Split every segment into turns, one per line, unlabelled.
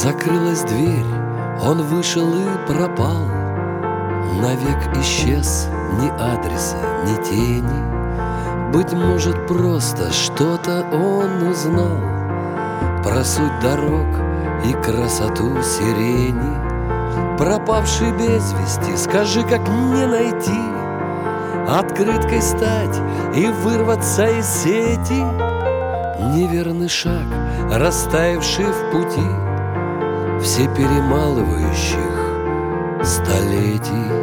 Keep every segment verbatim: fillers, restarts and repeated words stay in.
Закрылась дверь, он вышел и пропал. Навек исчез, ни адреса, ни тени. Быть может, просто что-то он узнал про суть дорог и красоту сирени. Пропавший без вести, скажи, как не найти, открыткой стать и вырваться из сети. Неверный шаг, растаявший в пути все перемалывающих столетий.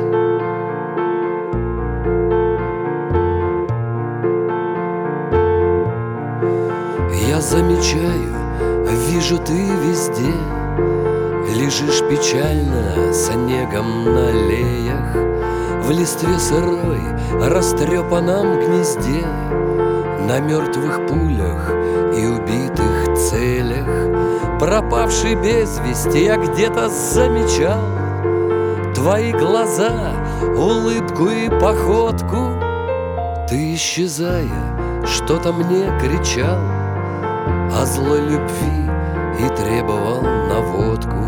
Я замечаю, вижу, ты везде лежишь печально снегом на аллеях, в листве сырой, растрепанном гнезде, на мертвых пулях и убитых целях. Пропавший без вести, я где-то замечал твои глаза, улыбку и походку. Ты, исчезая, что-то мне кричал о злой любви и требовал наводку.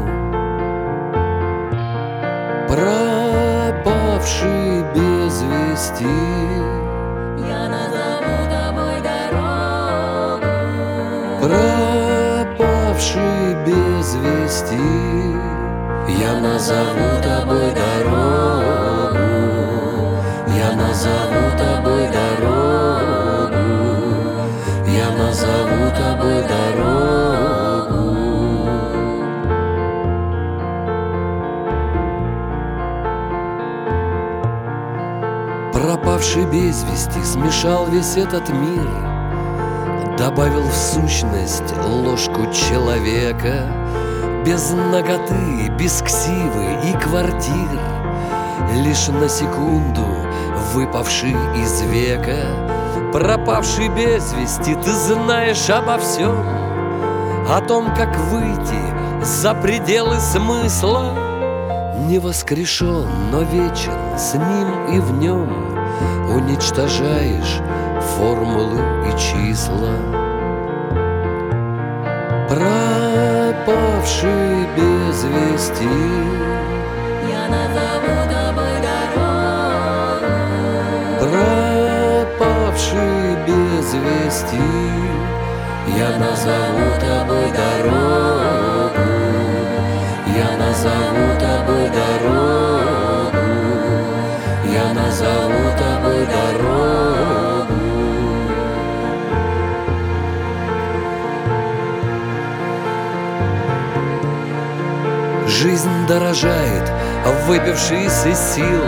Пропавший без вести,
я назову тобой дорогу.
Пропавший без вести, я назову тобой дорогу. Я назову тобой дорогу. Я назову тобой дорогу. Пропавший без вести смешал весь этот мир, добавил в сущность ложку человека, без наготы, без ксивы и квартир, лишь на секунду выпавший из века. Пропавший без вести, ты знаешь обо всем, о том, как выйти за пределы смысла. Не воскрешен, но вечен, с ним и в нем уничтожаешь формулы и числа. Пропавший без вести,
я назову тобой дорогу.
Пропавший без вести, я назову тобой дорогу. Я назову тобой дорогу. Я назову тобой дорогу. Жизнь дорожает, выпившись из сил,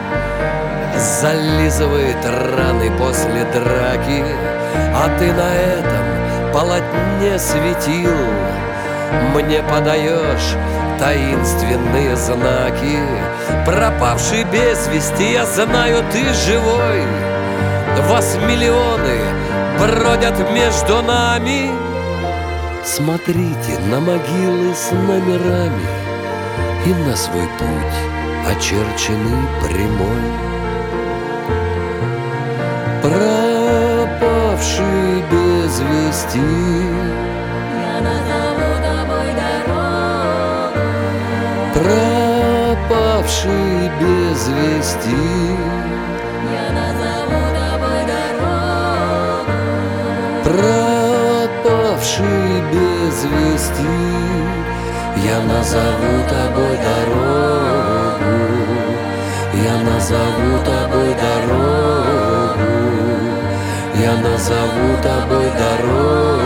зализывает раны после драки, а ты на этом полотне светил мне подаешь таинственные знаки. Пропавший без вести, я знаю, ты живой. Вас миллионы бродят между нами. Смотрите на могилы с номерами и на свой путь, очерченный прямой. Пропавший без вести,
я назову тобой дорогу.
пропавший без вести,
Я назову тобой дорогу.
пропавший без вести, я назову тобой дорогу. Я назову тобой дорогу. Я назову тобой дорогу.